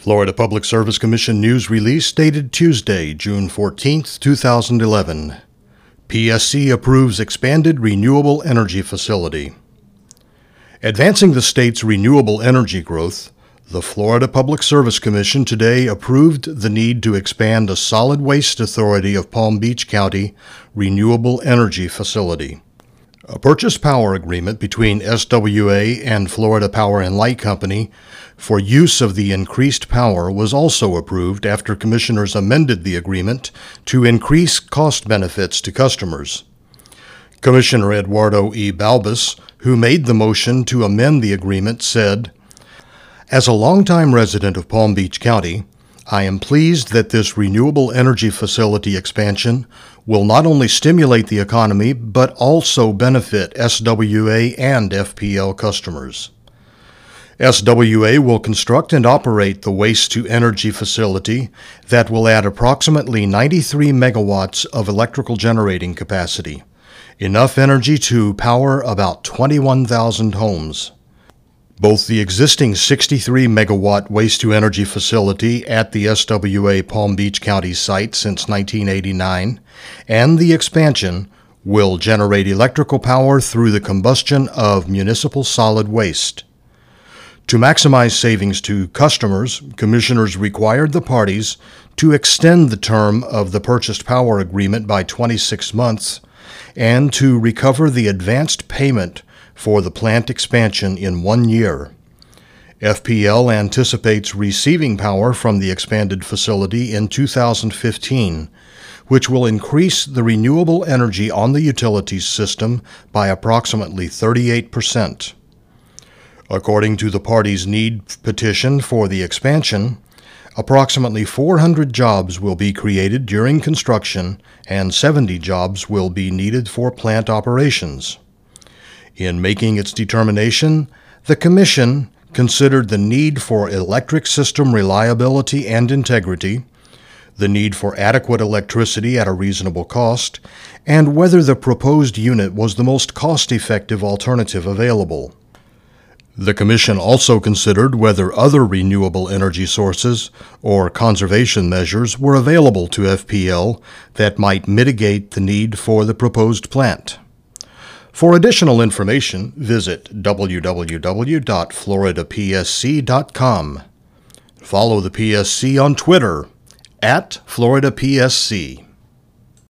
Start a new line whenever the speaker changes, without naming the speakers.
Florida Public Service Commission news release dated Tuesday, June 14, 2011. PSC approves expanded renewable energy facility. Advancing the state's renewable energy growth, the Florida Public Service Commission today approved the need to expand a solid waste authority of Palm Beach County renewable energy facility. A purchase power agreement between SWA and Florida Power and Light Company for use of the increased power was also approved after commissioners amended the agreement to increase cost benefits to customers. Commissioner Eduardo E. Balbus, who made the motion to amend the agreement, said, "As a longtime resident of Palm Beach County, I am pleased that this renewable energy facility expansion will not only stimulate the economy but also benefit SWA and FPL customers. SWA will construct and operate the waste-to-energy facility that will add approximately 93 megawatts of electrical generating capacity, enough energy to power about 21,000 homes. Both the existing 63-megawatt waste-to-energy facility at the SWA Palm Beach County site since 1989 and the expansion will generate electrical power through the combustion of municipal solid waste. To maximize savings to customers, commissioners required the parties to extend the term of the purchased power agreement by 26 months and to recover the advanced payment for the plant expansion in 1 year. FPL anticipates receiving power from the expanded facility in 2015, which will increase the renewable energy on the utilities system by approximately 38%. According to the parties' need petition for the expansion, approximately 400 jobs will be created during construction and 70 jobs will be needed for plant operations. In making its determination, the Commission considered the need for electric system reliability and integrity, the need for adequate electricity at a reasonable cost, and whether the proposed unit was the most cost-effective alternative available. The Commission also considered whether other renewable energy sources or conservation measures were available to FPL that might mitigate the need for the proposed plant. For additional information, visit www.floridapsc.com. Follow the PSC on Twitter @FloridaPSC.